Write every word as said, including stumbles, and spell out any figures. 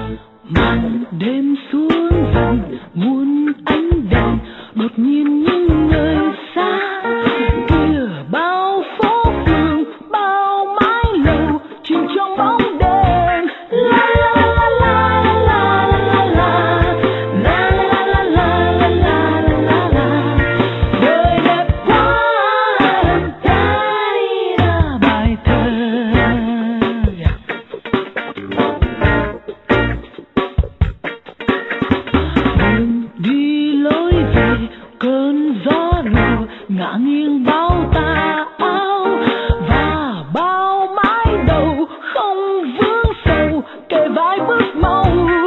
màn đêm xuống dần muôn ánh đèn, đột nhiên những người xa kia bao phố phường bao mái lầu chìm trong bóng đêm. La la la la la la la la la la la la la la la. Đời đẹp quá ta đi ra bài thơ. Đường đi lối về cơn gió lùa ngả nghiêng bao tà áo và bao mái đầu không vướng sầu kề vai bước mau.